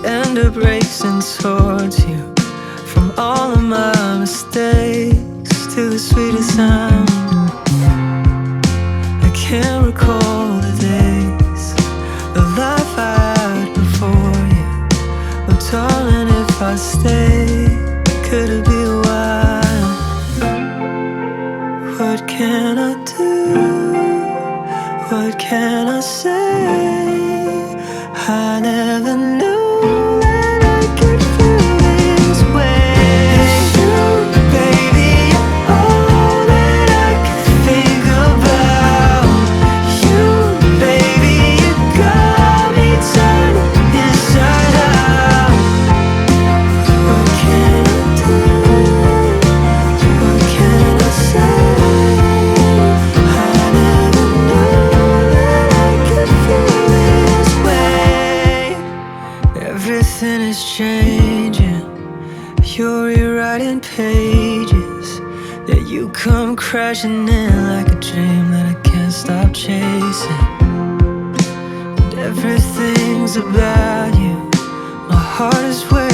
end up racing towards you. From all of my mistakes to the sweetest sound, I can't recall the days of life I had before you. But darling, if I stay, could it be a while? What can I do? What can I say? I never knew that I could feel this way. It's you, baby, you're all that I could think about. You, baby, you got me turning inside out. What can I do? What can I say? I never knew that I could feel this way. Everything is changing. You're rewriting pages that you come crashing in like a dream that I can't stop chasing. And everything's about you. My heart is where